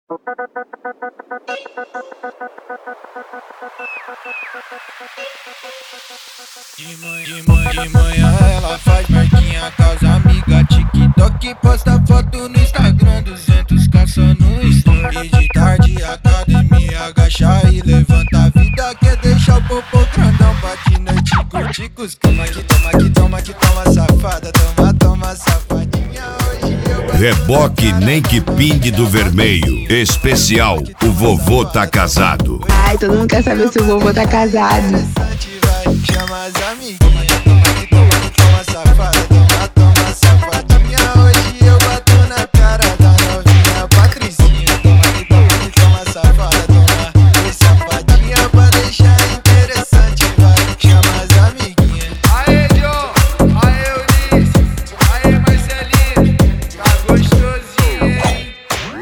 De manhã ela faz marquinha com as amigas, TikTok, posta foto no Instagram, 200k só no story. E de tarde academia, agacha e levanta. A vida quer deixar o popô grandão pra de noite curtir com os toma que toma safada, toma safadinha. Hoje eu Reboque nem que pingue do vermelho. Especial, o vovô tá casado. Ai, todo mundo quer saber se o vovô tá casado. chama as amiguinhas, toma safada, toma safadinha. Hoje eu bato na cara da novinha Patricinha. Toma safada, toma safadinha pra deixar interessante, vai, chama as amiguinhas. Aê, John, aê, Eunice, aê, Marcelinho, tá gostosinho, hein?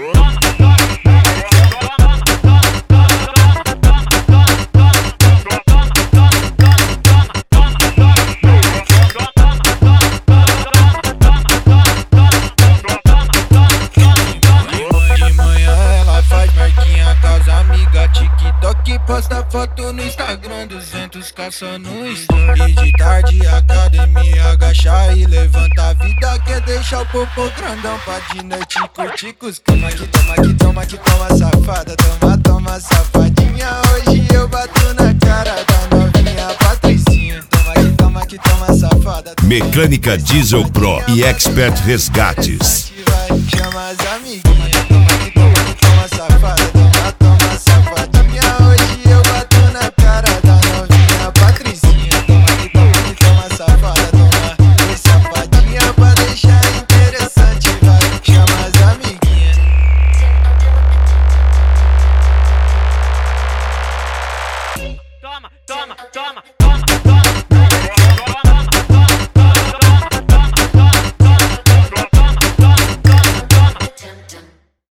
TikTok, posta foto no Instagram, 200k só no story. De tarde academia, agacha e levanta. A vida quer deixar o popô grandão pra de noite curtir com os toma que toma safada, toma safadinha. Hoje eu bato na cara da novinha Patricinha. Toma que toma safada. Mecânica Diesel Pro e Expert Resgates. Chama as